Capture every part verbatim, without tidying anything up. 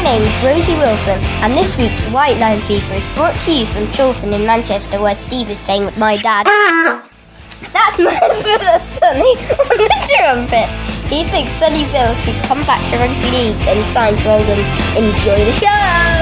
name is Rosie Wilson, and this week's White Line Fever is brought to you from Chiltern in Manchester, where Steve is staying with my dad. That's my brother Sonny on the trumpet. He thinks Sonny Bill should come back to rugby league and sign for Oldham. Enjoy the show!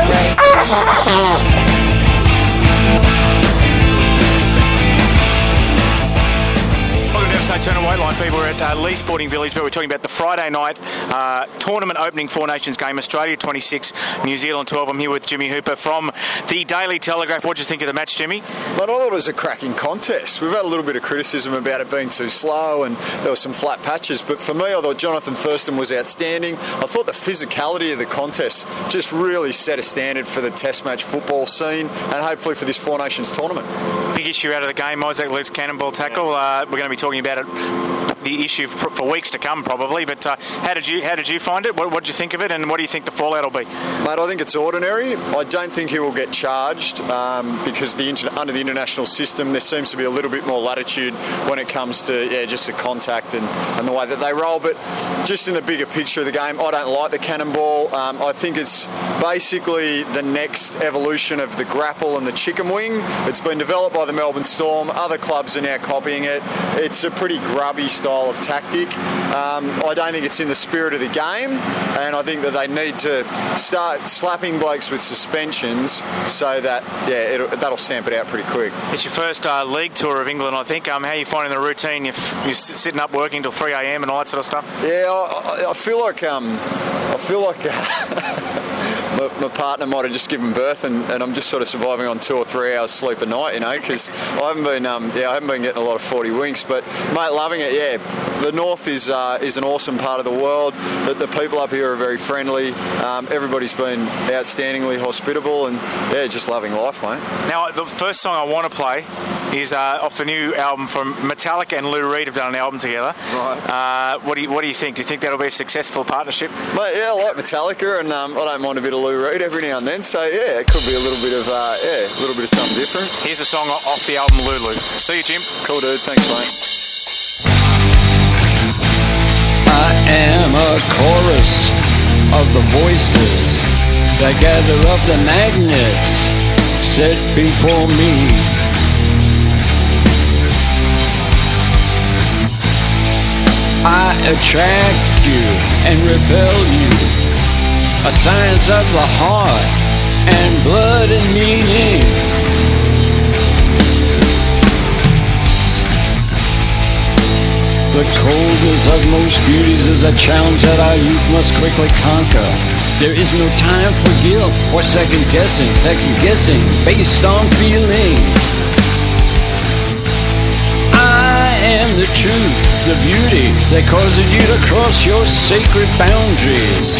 Turner White Line Fever. We're at uh, Lee Sporting Village, but we're talking about the Friday night uh, tournament opening Four Nations game, Australia twenty-six, New Zealand twelve. I'm here with Jimmy Hooper from the Daily Telegraph. What do you think of the match, Jimmy? But I thought it was a cracking contest. We've had a little bit of criticism about it being too slow and there were some flat patches, but for me I thought Jonathan Thurston was outstanding. I thought the physicality of the contest just really set a standard for the test match football scene and hopefully for this Four Nations tournament. Big issue out of the game, Isaac Luke's cannonball tackle. Uh, we're going to be talking about it, the issue for, for weeks to come probably, but uh, how did you how did you find it? What, what did you think of it, and what do you think the fallout will be? Mate, I think it's ordinary. I don't think he will get charged um, because the inter- under the international system there seems to be a little bit more latitude when it comes to yeah just the contact and, and the way that they roll, but just in the bigger picture of the game, I don't like the cannonball. Um, I think it's basically the next evolution of the grapple and the chicken wing. It's been developed by the Melbourne Storm. Other clubs are now copying it. It's a pretty grubby style of tactic. Um, I don't think it's in the spirit of the game, and I think that they need to start slapping blokes with suspensions so that yeah it'll, that'll stamp it out pretty quick. It's your first uh, league tour of England, I think. Um, how are you finding the routine? You're, you're sitting up working till three a.m. and all that sort of stuff? Yeah, I, I feel like um, I feel like. Uh, My, my partner might have just given birth, and, and I'm just sort of surviving on two or three hours sleep a night, you know, because I haven't been, um, yeah, I haven't been getting a lot of forty winks. But mate, loving it. Yeah, the north is uh, is an awesome part of the world. The, the people up here are very friendly. Um, everybody's been outstandingly hospitable, and yeah, just loving life, mate. Now, the first song I want to play is uh, off the new album from Metallica and Lou Reed have done an album together. Right. Uh, what do you What do you think? Do you think that'll be a successful partnership? Mate, yeah, I like Metallica, and um, I don't mind a bit of Lou Reed every now and then. So yeah, it could be a little bit of uh, yeah, a little bit of something different. Here's a song off the album Lulu. See you, Jim. Cool, dude. Thanks, mate. I am a chorus of the voices that gather up the magnets set before me. I attract you and repel you, a science of the heart and blood and meaning. The coldest of most beauties is a challenge that our youth must quickly conquer. There is no time for guilt or second guessing, second guessing based on feelings. I am the truth, the beauty that causes you to cross your sacred boundaries.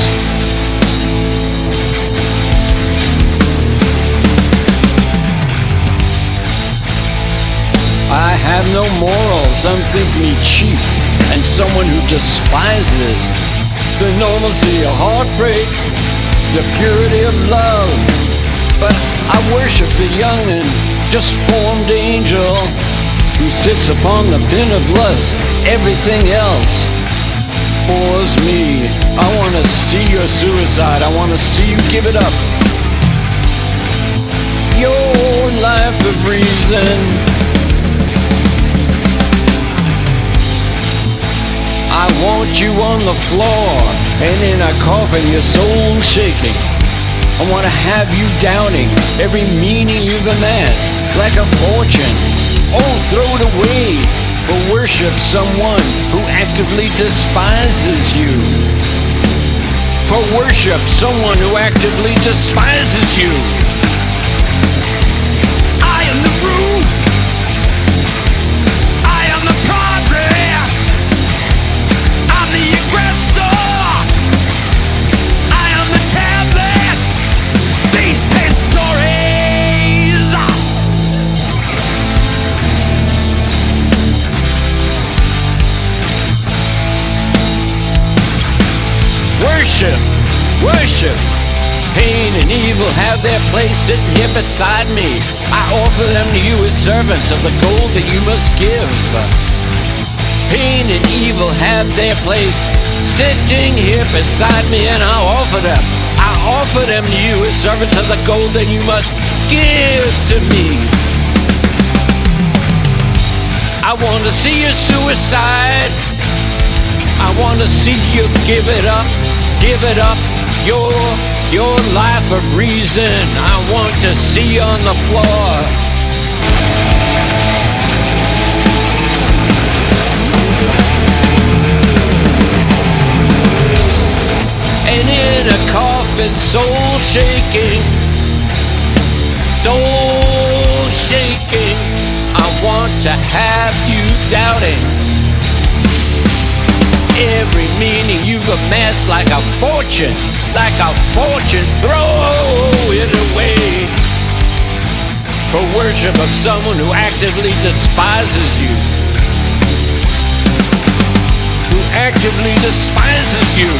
I have no morals, some think me cheap, and someone who despises the normalcy of heartbreak, the purity of love. But I worship the young and just formed angel who sits upon the pin of lust. Everything else bores me. I want to see your suicide. I want to see you give it up. Your life of reason. I want you on the floor and in a coffin, your soul shaking. I want to have you doubting every meaning you've amassed like a fortune. Oh, throw it away for worship someone who actively despises you. For worship someone who actively despises you. I am the root. I am the progress. I'm the aggressor. I am the tablet. These ten stories. Worship, worship. Pain and evil have their place sitting here beside me. I offer them to you as servants of the gold that you must give. Pain and evil have their place sitting here beside me, and I'll offer them. I offer them to you as servants of the gold, then you must give to me. I want to see you suicide. I want to see you give it up, give it up, your, your life of reason. I want to see you on the floor. And in a coffin, soul shaking, soul shaking, I want to have you doubting every meaning you've amassed like a fortune, like a fortune, throw it away for worship of someone who actively despises you, who actively despises you.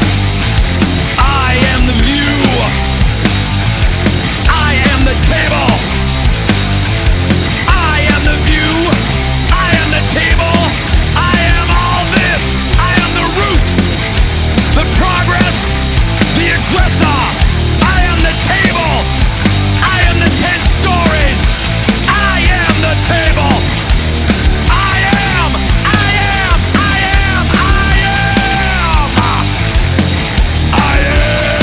I am the view. I am the table. I am the view. I am the table. I am all this. I am the root, the progress, the aggressor. I am the table. I am the ten stories. I am the table. I am. I am. I am. I am. I am.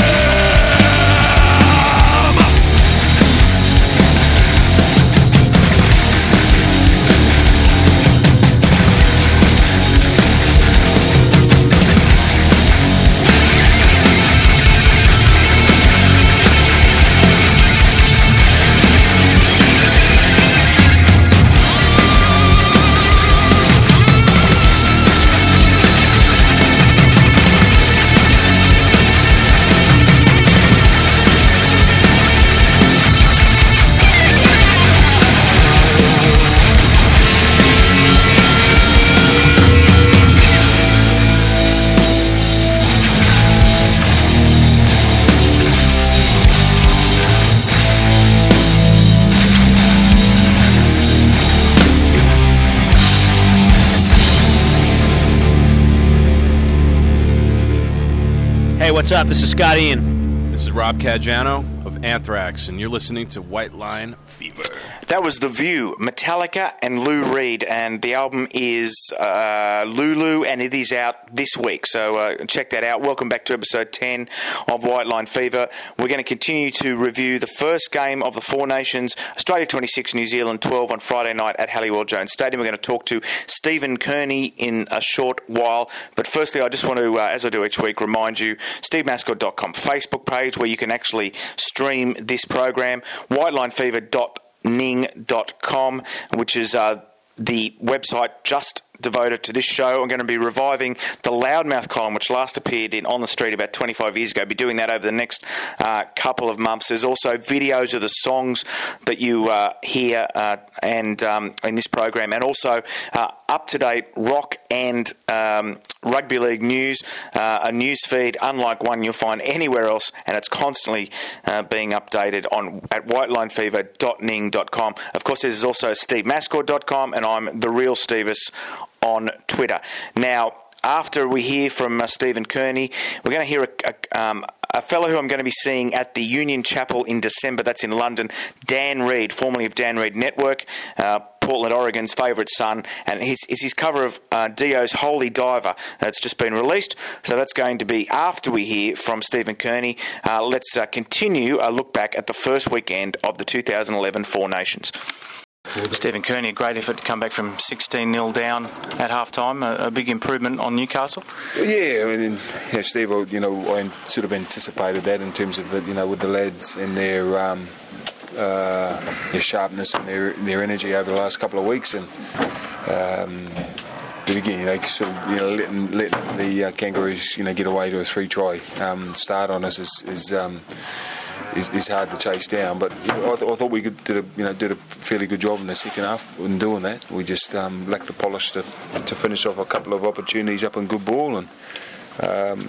What's up? This is Scott Ian. This is Rob Caggiano of Anthrax, and you're listening to White Line Fever. That was The View, Metallica and Lou Reed, and the album is uh, Lulu, and it is out this week, so uh, check that out. Welcome back to episode ten of White Line Fever. We're going to continue to review the first game of the Four Nations, Australia twenty-six, New Zealand twelve on Friday night at Halliwell Jones Stadium. We're going to talk to Stephen Kearney in a short while, but firstly I just want to, uh, as I do each week, remind you, steve mascot dot com Facebook page where you can actually stream this program, white line fever dot ning dot com, which is uh, the website just devoted to this show. I'm going to be reviving the Loudmouth column, which last appeared in On the Street about twenty-five years ago. I'll be doing that over the next uh, couple of months. There's also videos of the songs that you uh, hear uh, and um, in this program, and also uh, up-to-date rock and um, rugby league news, uh, a news feed unlike one you'll find anywhere else, and it's constantly uh, being updated on at white line fever dot ning dot com. Of course, there's also steve mascot dot com, and I'm the real Stevis on Twitter. Now, after we hear from uh, Stephen Kearney, we're going to hear a, a, um, a fellow who I'm going to be seeing at the Union Chapel in December. That's in London. Dan Reed, formerly of Dan Reed Network, uh, Portland, Oregon's favourite son, and his, it's his cover of uh, Dio's Holy Diver that's just been released. So that's going to be after we hear from Stephen Kearney. Uh, let's uh, continue a look back at the first weekend of the two thousand eleven Four Nations. Stephen Kearney, a great effort to come back from sixteen nil down at half-time, a, a big improvement on Newcastle. Yeah, I mean, yeah, Steve, you know, I sort of anticipated that in terms of, the, you know, with the lads and their um, uh, their sharpness and their their energy over the last couple of weeks, and um, but again, you know, sort of, you know, letting, letting the uh, Kangaroos, you know, get away to a three-try um, start on us is. is um, Is, is hard to chase down, but you know, I, th- I thought we could, did a you know did a fairly good job in the second half in doing that. We just um, lacked the polish to to finish off a couple of opportunities up on good ball, and um,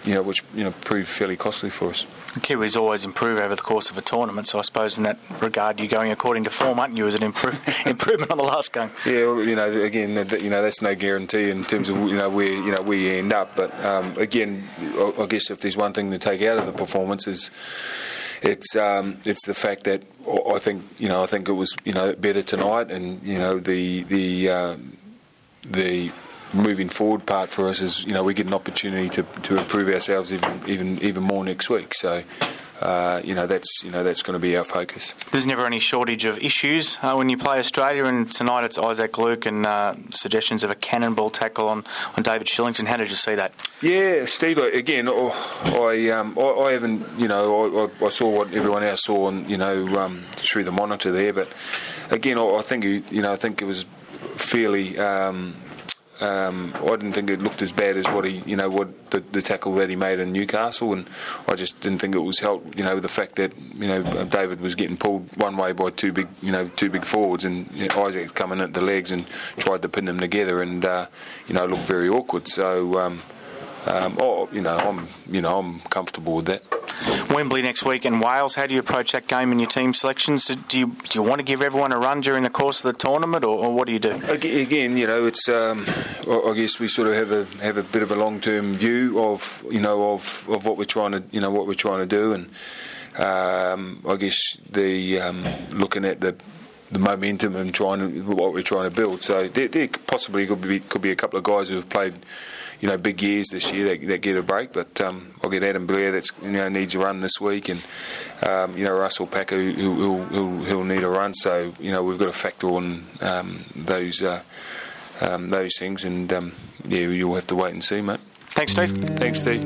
you know, which you know proved fairly costly for us. The Kiwis always improve over the course of a tournament, so I suppose in that regard you're going according to form, aren't you, as an improve, improvement on the last game? Yeah, well, you know, again, you know, that's no guarantee in terms of you know where you know where you end up. But um, again, I guess if there's one thing to take out of the performance is it's um, it's the fact that I think you know I think it was you know better tonight, and you know the the uh, the moving forward part for us is you know we get an opportunity to, to improve ourselves even even even more next week. So uh, you know that's you know that's going to be our focus. There's never any shortage of issues uh, when you play Australia, and tonight it's Isaac Luke and uh, suggestions of a cannonball tackle on, on David Shillington. How did you see that? Yeah, Steve. Again, I um, I, I haven't you know I, I saw what everyone else saw, and you know um, through the monitor there. But again, I, I think you know I think it was fairly. Um, Um, I didn't think it looked as bad as what he, you know, what the, the tackle that he made in Newcastle, and I just didn't think it was helped, you know, the fact that you know David was getting pulled one way by two big, you know, two big forwards, and you know, Isaac's coming at the legs and tried to pin them together, and uh, you know, it looked very awkward. So, um, um, oh, you know, I'm, you know, I'm comfortable with that. Wembley next week in Wales. How do you approach that game in your team selections? Do you do you want to give everyone a run during the course of the tournament, or, or what do you do? Again, you know, it's um, I guess we sort of have a have a bit of a long term view of you know of, of what we're trying to you know what we're trying to do, and um, I guess the um, looking at the the momentum and trying to, what we're trying to build. So there, there possibly could be could be a couple of guys who have played. You know, big years this year that, that get a break, but um, I'll get Adam Blair that's you know needs a run this week, and um, you know Russell Packer who who who who'll need a run. So you know we've got to factor on um, those uh, um, those things, and um, yeah, you'll have to wait and see, mate. Thanks, Steve. Thanks, Steve.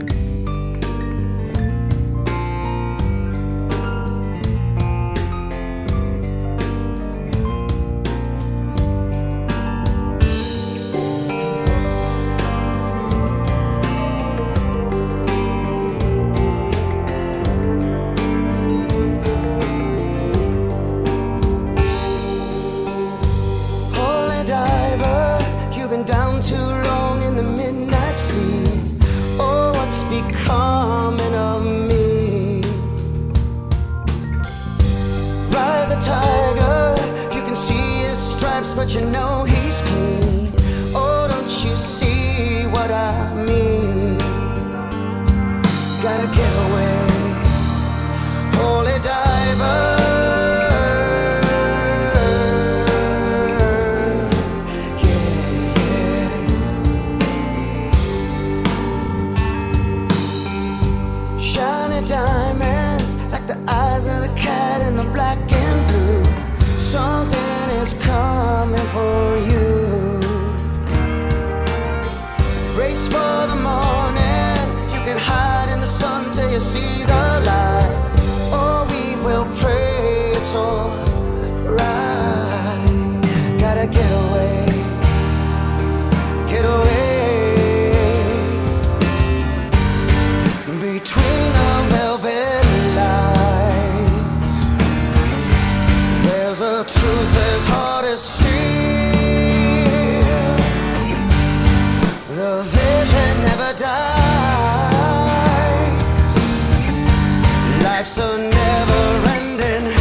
But you know he's clean. Oh, don't you see what I mean? Gotta get away, holy diver. Yeah, yeah. Shiny diamonds like the eyes of the cat in the black and blue. Something is coming for you. Race for the morning. You can hide in the sun till you see the light. Oh, we will pray it's all right. Gotta get away, get away. Between the velvet lines, there's a truth as hard as steel. The vision never dies. Life's a never-ending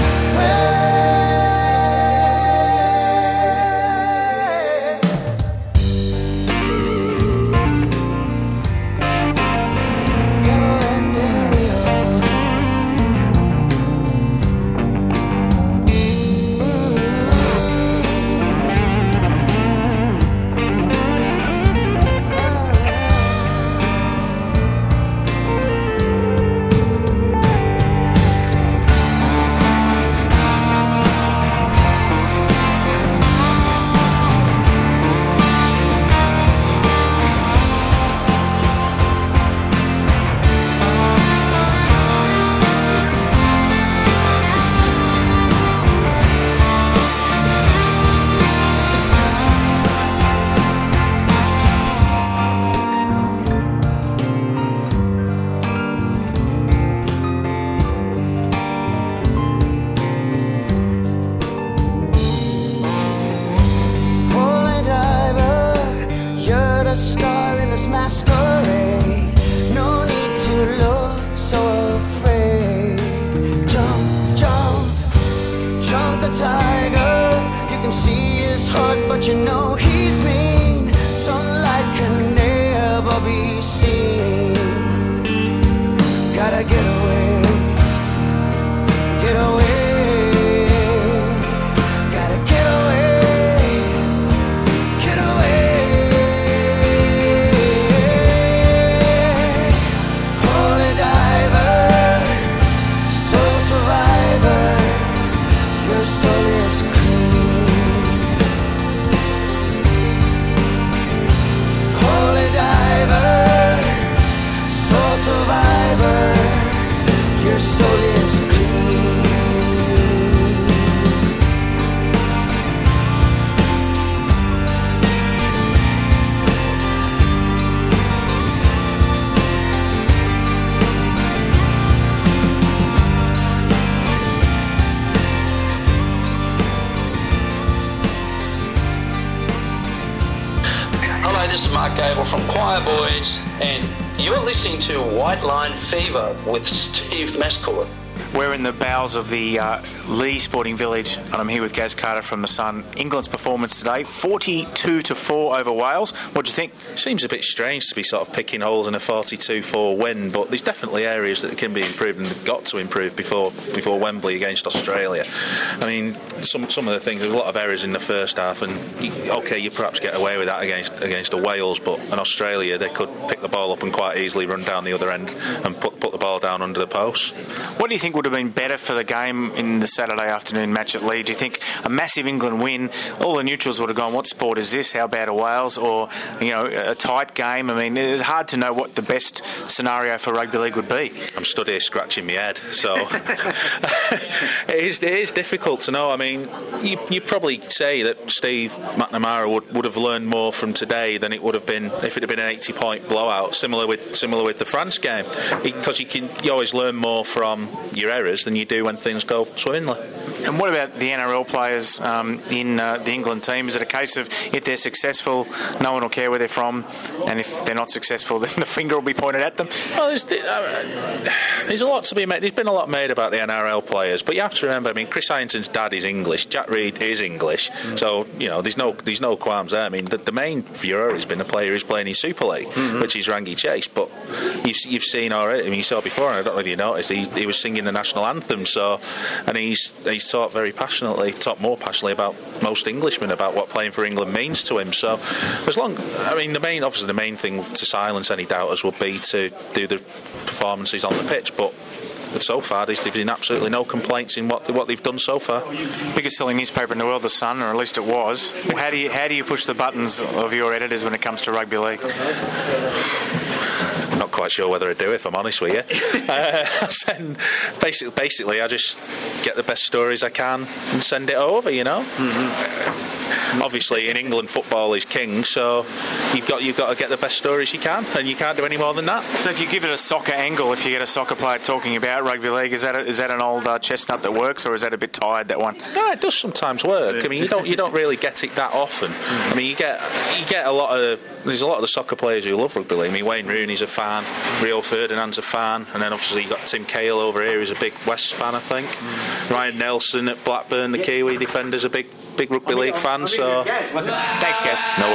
this is Mark Gable from Choir Boys, and you're listening to White Line Fever with Steve Mascourt. We're in the bowels of the uh, Lee Sporting Village, and I'm here with Gaz Carter from The Sun. England's performance today, forty-two to four over Wales. What do you think? Seems a bit strange to be sort of picking holes in a forty-two four win, but there's definitely areas that can be improved and they've got to improve before before Wembley against Australia. I mean, some some of the things, there's a lot of errors in the first half, and you, okay, you perhaps get away with that against against a Wales, but in Australia they could pick the ball up and quite easily run down the other end and put put the ball down under the post. What do you think would have been better for the game in the Saturday afternoon match at Leeds? Do you think a massive England win, all the neutrals would have gone, what sport is this? How bad are Wales? Or, you know, a tight game? I mean, it's hard to know what the best scenario for rugby league would be. I'm stood here scratching my head, so it, is, it is difficult to know. I mean, you you probably say that Steve McNamara would, would have learned more from today than it would have been if it had been an eighty point blowout, similar with similar with the France game, because you can you always learn more from your errors than you do when things go swimmingly. And what about the N R L players um, in uh, the England team? Is it a case of if they're successful, no one will care where they're from, and if they're not successful, then the finger will be pointed at them? Well, there's, uh, there's a lot to be made. There's been a lot made about the N R L players, but you have to remember, I mean, Chris Ironton's dad is English, Jack Reed is English, mm-hmm. so, you know, there's no there's no qualms there. I mean, the, the main furore has been the player who's playing in Super League, mm-hmm. which is Rangi Chase, but you've, you've seen already, I mean, you saw before, and I don't know if you noticed, he, he was singing the national anthem, so, and he's he's talked very passionately, talked more passionately about most Englishmen about what playing for England means to him. So, as long, I mean, the main, obviously, the main thing to silence any doubters would be to do the performances on the pitch, but so far there's been absolutely no complaints in what what they've done so far. Biggest selling newspaper in the world, The Sun, or at least it was. How do you how do you push the buttons of your editors when it comes to rugby league? Not quite sure whether I do, if I'm honest with you. uh, send, basically, basically, I just get the best stories I can and send it over, you know. Mm-hmm. Obviously, in England, football is king, so you've got you've got to get the best stories you can, and you can't do any more than that. So, if you give it a soccer angle, if you get a soccer player talking about rugby league, is that a, is that an old uh, chestnut that works, or is that a bit tired, that one? No, it does sometimes work. I mean, you don't you don't really get it that often. I mean, you get you get a lot of there's a lot of the soccer players who love rugby league. I mean, Wayne Rooney's a fan, Rio Ferdinand's a fan, and then obviously you've got Tim Cahill over here who's a big West fan, I think. Mm. Ryan Nelson at Blackburn, the Kiwi defender's a big big rugby league fan. So thanks, guys. No.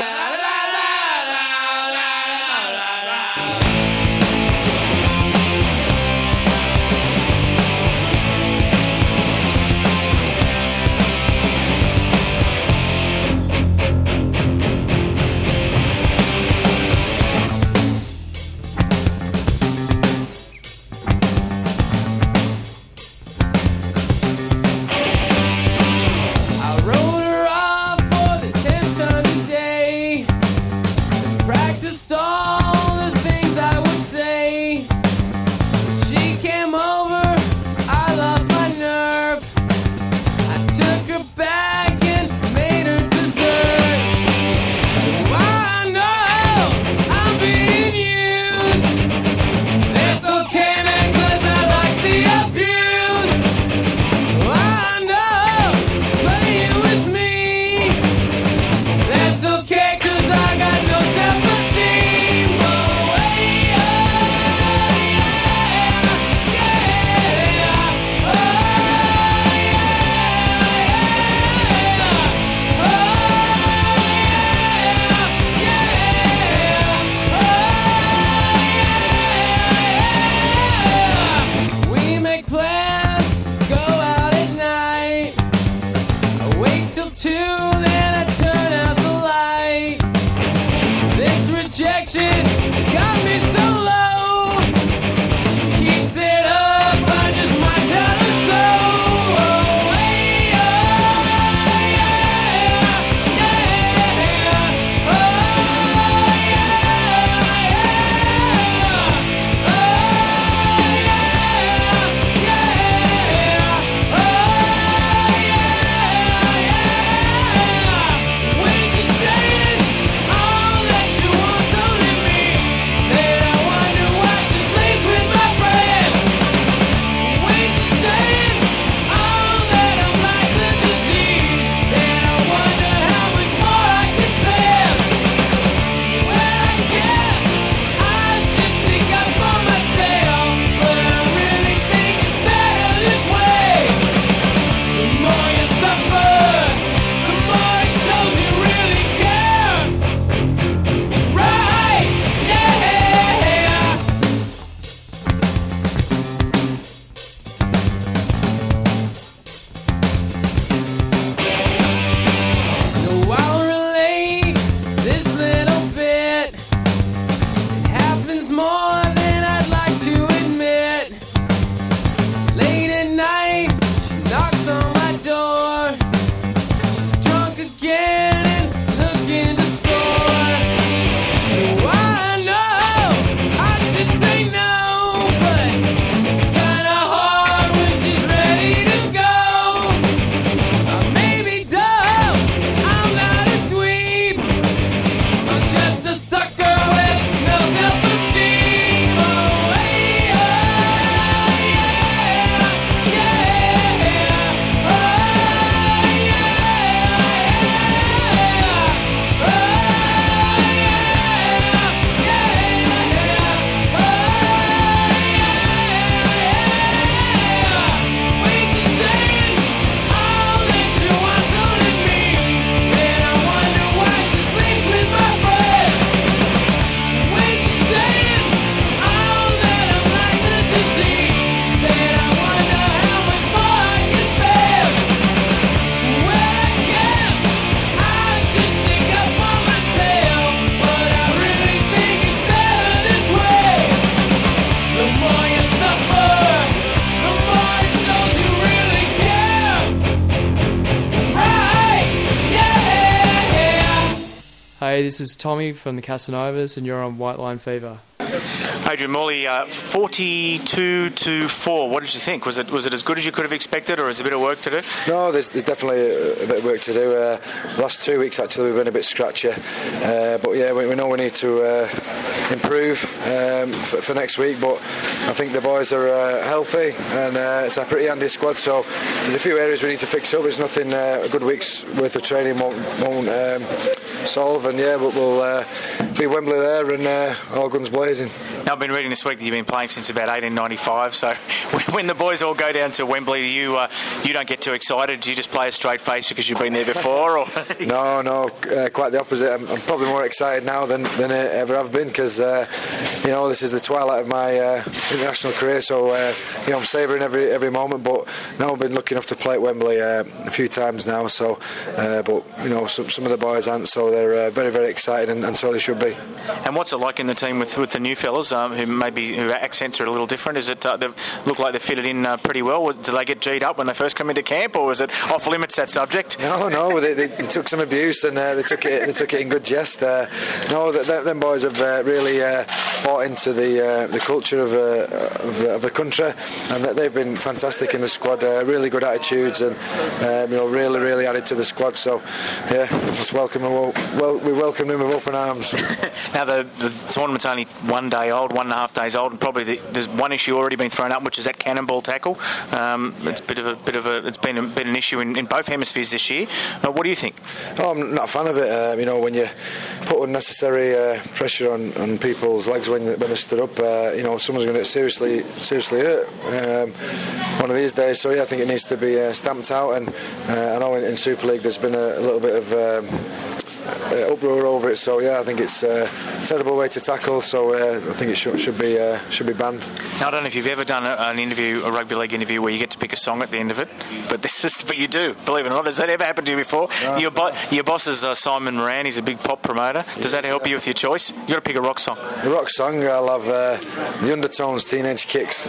When you say it, all that you want, don't let me Hey, this is Tommy from the Casanovas, and you're on White Line Fever. Adrian Morley, uh, forty-two to four. What did you think? Was it was it as good as you could have expected, or is there a bit of work to do? No, there's, there's definitely a, a bit of work to do. Uh, the last two weeks actually we've been a bit scratchy, uh, but yeah, we, we know we need to uh, improve um, for, for next week. But I think the boys are uh, healthy, and uh, it's a pretty handy squad. So there's a few areas we need to fix up. There's nothing uh, a good week's worth of training won't, won't um, solve, and yeah, but we'll uh, be Wembley there and uh, all guns blazing. Now, I've been reading this week that you've been playing since about eighteen ninety-five, so when the boys all go down to Wembley, you uh, you don't get too excited. Do you just play a straight face because you've been there before? Or no, no, uh, quite the opposite. I'm, I'm probably more excited now than, than I ever have been, because uh, you know, this is the twilight of my uh, international career, so uh, you know, I'm savouring every every moment. But now I've been lucky enough to play at Wembley uh, a few times now, so uh, but you know, some, some of the boys aren't, so they're uh, very very excited, and, and so they should be. And what's it like in the team with, with the new fellas um, who maybe who accents are a little different? Is it uh, they look like they fitted in uh, pretty well? Do they get G'd up when they first come into camp, or is it off limits, that subject? No, no, they, they, they took some abuse, and uh, they took it they took it in good jest. Uh, no, the, the, them boys have uh, really uh, bought into the uh, the culture of, uh, of, the, of the country, and they've been fantastic in the squad. Uh, really good attitudes, and um, you know, really really added to the squad. So yeah, let's welcome them. Well, we welcome them with open arms. Now the, the tournament's only one day old, one and a half days old, and probably the, there's one issue already been thrown up, which is that cannonball tackle. Um, it's a bit of a bit of a it's been a, been an issue in, in both hemispheres this year. Uh, what do you think? Oh, I'm not a fan of it. Uh, you know, when you put unnecessary uh, pressure on, on people's legs when when they stood up, uh, you know, someone's going to get seriously seriously hurt um, one of these days. So yeah, I think it needs to be uh, stamped out. And uh, I know in, in Super League there's been a, a little bit of Um, Uh, uproar over it, so yeah, I think it's uh, a terrible way to tackle. So uh, I think it should, should be uh, should be banned. Now, I don't know if you've ever done a, an interview, a rugby league interview, where you get to pick a song at the end of it, but this is but you do, believe it or not. Has that ever happened to you before? No, your, bo- your boss is uh, Simon Moran. He's a big pop promoter. Does that help you with your choice? You got to pick a rock song. A rock song. I'll have uh, the Undertones, Teenage Kicks.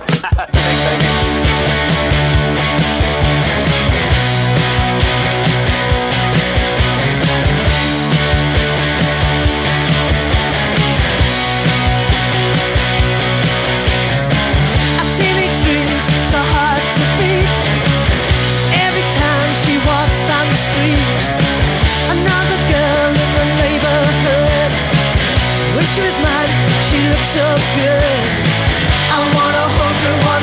So hard to beat. Every time she walks down the street, another girl in the neighborhood. Wish she was mine, she looks so good. I wanna hold her, wanna